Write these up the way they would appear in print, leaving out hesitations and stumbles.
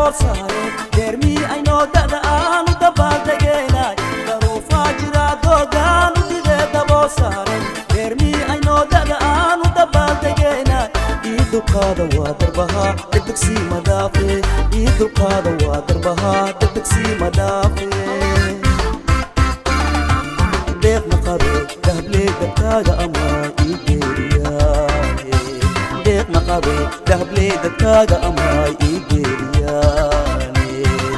daboolsaare deermii aynoo da'da aanu dabaaldegeenay garuu faajira doogaanu didee daboolsaare deermii aynoo da'da aanu dabaaldegeenay ii dulqaada waa darbahaa degdegsii madhaafe ii dulqaada waa darbahaa degdegsii madhaafe deeq maqabe dahablee dadkaaga amaa ii geeriyaaye deeq maqabe dahablee dadkaaga amaa ii geeriyaane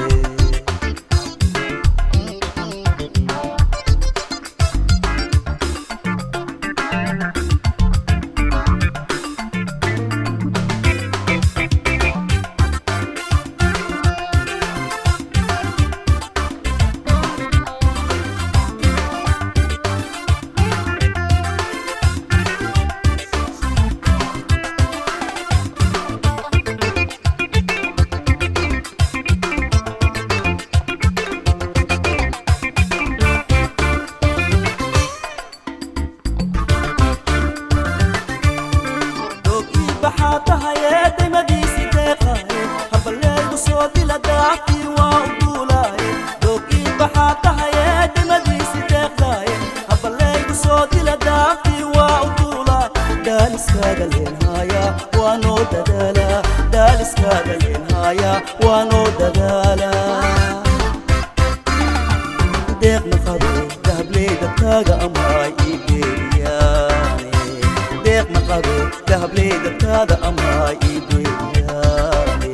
deeq maqabe dahablee dadkaaga amaa ii geeriyaane deeq maqabe dahablee dadkaaga amaa ii geeriyaane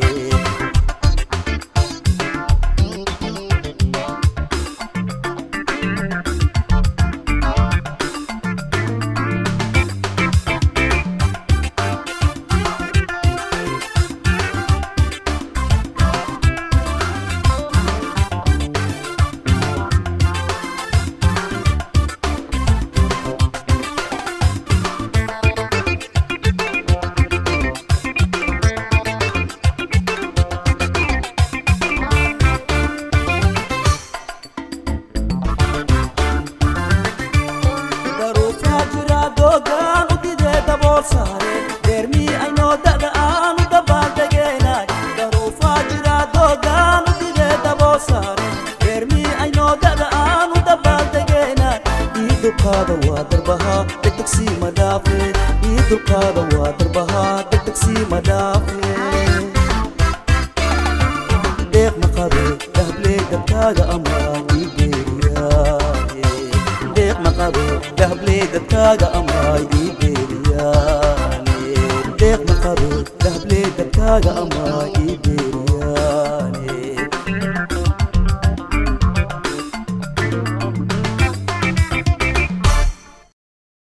deermii aynoo da'da aanu dabaaldegeenay garuu faajira doogaanu didee daboolsaare deermii aynoo da'da aanu dabaaldegeenay ii dulqaada waa darbahaa degdegsii madhaafe ii dulqaada waa darbahaa degdegsii madhaafe deeq maqabe dahablee dadkaaga amaa ii geeriyaaye deeq maqabe dahablee dadkaaga amaa ii geeriyaane deeq maqabe dahablee dadkaaga amaa ii geeriyaane